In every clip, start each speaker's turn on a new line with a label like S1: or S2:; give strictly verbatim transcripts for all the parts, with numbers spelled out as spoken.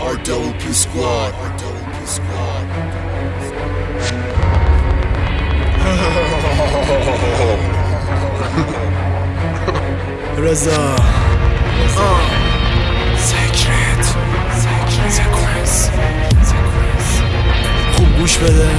S1: R double P squad. R double P squad.
S2: رضا سیکرت سیکونس خوب گوش بده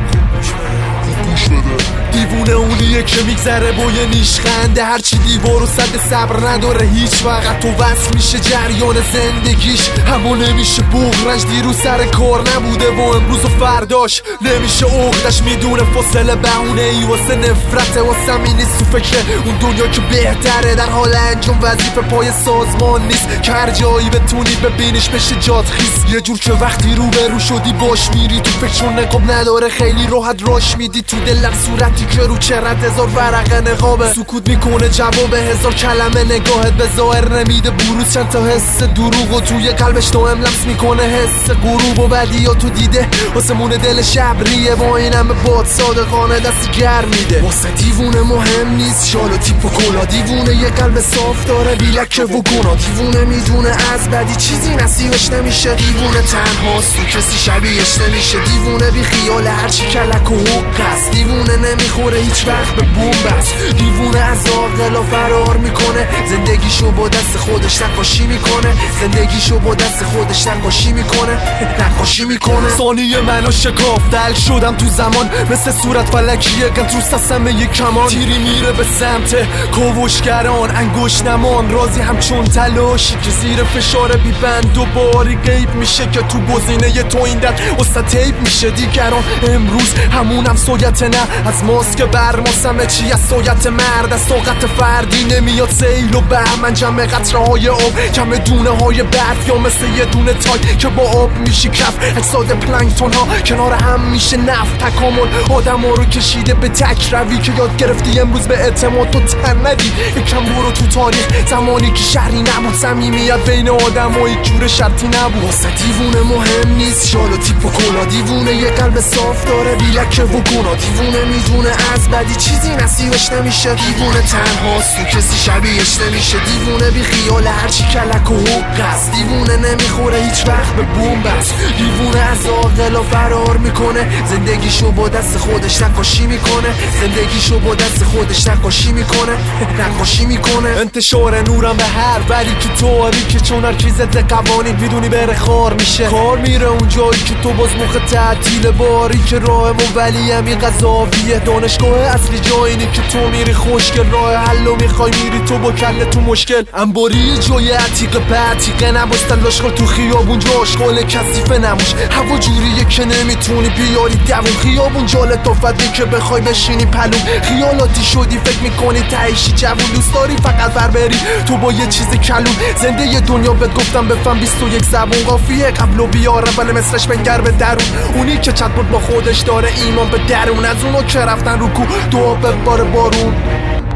S1: گوش بده.
S2: دیوونه اونیه که میگذره با یه نیشخنده، هرچی دیوار و صد صبر نداره هیچ وقت. تو وصل میشه جریان زندگیش، همون نمیشه بغرنج. دیروز سر کار نبوده و امروز و فرداش نمیشه عقدش. میدونه فاصله بهونه ای واسه نفرته، واسه می نیست تو فکر اون دنیا که بهتره. در حال انجام وظیفه پای سازمان نیست که هر جایی بتونی ببینیش بشه جات خیس. یه جور که وقتی رو به رو شدی باش میری تو فکر، چون نقاب نداره خیلی راحت راش میدی تو دلم. صورتی که رو چرت هزار ورقه نقابه، سکوت میکنه جواب هزار کلمه. نگاهت به ظاهر نمیده بروز، چند تا حس دروغ و توی قلبش دائم لمس میکنه حس غروب. و بدیاتو دیده واسمون دل شبریه، با این همه باد صادقانه دست گرم میده. واسه دیوونه مهم نیست شال و تیپ و کلا، دیوونه یه قلب صاف داره بیلکه و گنا. دیوونه میدونه از بدی چیزی نصیبش نمیشه، دیوونه تنهاست تو کسی شبیهش نمیشه. دیوونه بی خیال هرچی کلک و حق است، دیوونه نمیخوره هیچ وقت به بوم بس. دیوونه از عاقلا فرار میکنه، زندگیشو با دست خودش نقاشی میکنه. زندگیشو با دست خودش نقاشی میکنه نقاشی میکنه. ثانیه منو شکاف دل شدم تو زمان، مثل صورت فلکیه قطروس دستم یک کمان. تیری میره به سمت کوشگران، انگوش نمان رازی همچون تلاشی که زیر فشار بیبند دوباری غیب میشه. که تو گزینه تو این دل وسط تیپ میشه. دیگران امروز همون هم سویت نه، از ماسک برماسمه چی از سویت مرد. از طاقت فردی نمیاد سیل و بهمن، جمع قطره های آب جمع دونه های برف، یا مثل یه دونه تای که با آب میشی کف. اجساد پلانکتون ها کنار هم میشه نفت. تکامل آدم ها رو کشیده به تک روی که یاد گرفتی امروز به اعتماد تو تن ندی. یکم برو تو تاریخ زمانی که شهری نبود، صمیمیت بین آدم و یک جور شرطی نبود. واسه دیوونه مهم نیست شال و تیپ و کلا، دیوونه یه قلب صاف داره بیلکه و گنا. دیوونه میدونه از بدی چیزی نصیبش نمیشه، دیوونه تنهاست تو کسی شبیهش نمیشه. دیوونه بی خیال هرچی کلک و حق است، دیوونه نمیخوره هیچ وقت به بوم بس. دیوونه از عاقلا فرار میکنه، زندگیشو با دست خودش نقاشی میکنه. زندگیشو با دست خودش نقاشی میکنه نقاشی میکنه. انتشار نورم به هر ولی که تاریکه، چون هر کی ضد قوانین میدونی بره خار میشه. کار میره اون جایی که تو باز مخ تعطیل باری که راه و ولی همی قضاویه. دانشگاه اصلی جایینی که تو میری خوشگل، راه حل و میخوای میری تو با کله تو مشکل. انباری جای عتیقه به عتیقه نباستن لاشخور تو خیابون جا آشغال کثیفه نموش. هوا جوریه که نمیتونی بیاری دوون، خیابون جاله تافتی که بخوای بشینی پلوم. خیالاتی شدی فکر میکنی تهیشی جوون، دوست داری فقط بر بری تو با یه چیز کلون. زنده یه دنیا بهت گفتم بفهم بیست و یک زبون، قافیه قبل و بیاره ولی مثلش بنگر به درون. اونی که چت بود با خودش داره ایمان به درون، از اونو که رفتن رو کو دعا به بار بارون.